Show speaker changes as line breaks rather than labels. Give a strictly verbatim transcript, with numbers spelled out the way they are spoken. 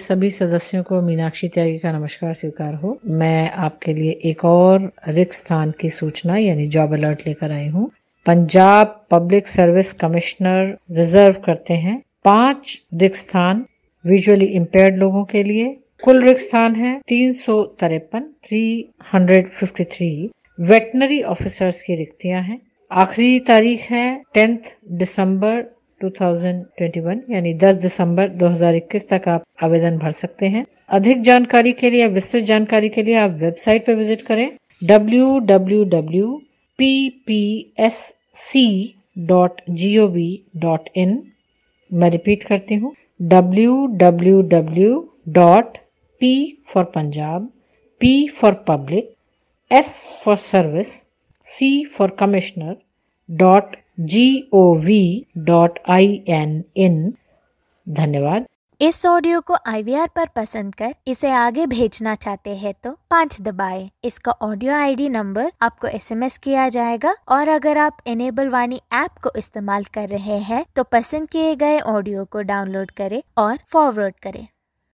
सभी सदस्यों को मीनाक्षी त्यागी का नमस्कार स्वीकार हो। मैं आपके लिए एक और रिक्त स्थान की सूचना यानी जॉब अलर्ट लेकर आई हूँ। Punjab public service commissioner reserve करते हैं पांच रिक्त स्थान विजुअली इम्पेयर्ड लोगों के लिए। कुल रिक्त स्थान है तीन सौ तिरपन, तीन सौ तिरेपन। वेटनरी ऑफिसर्स की रिक्तियां हैं। आखिरी तारीख है टेंथ दिसंबर दो हज़ार इक्कीस यानी दस दिसंबर दो हज़ार इक्कीस तक आप आवेदन भर सकते हैं। अधिक जानकारी के लिए, विस्तृत जानकारी के लिए आप वेबसाइट पर विजिट करें W W W dot P P S C dot G O V dot in. मैं रिपीट करती हूँ W W W dot P for Punjab, P for Public, S for Service, C for Commissioner dot gov dot in। धन्यवाद।
इस audio को आई we are पर पसंद कर इसे आगे भेजना चाहते हैं तो पाँच दबाएं। इसका ऑडियो आई डी नंबर आपको एस एम एस किया जाएगा और अगर आप इनेबल वाणी ऐप को इस्तेमाल कर रहे हैं तो पसंद किए गए ऑडियो को डाउनलोड करें और फॉरवर्ड करें।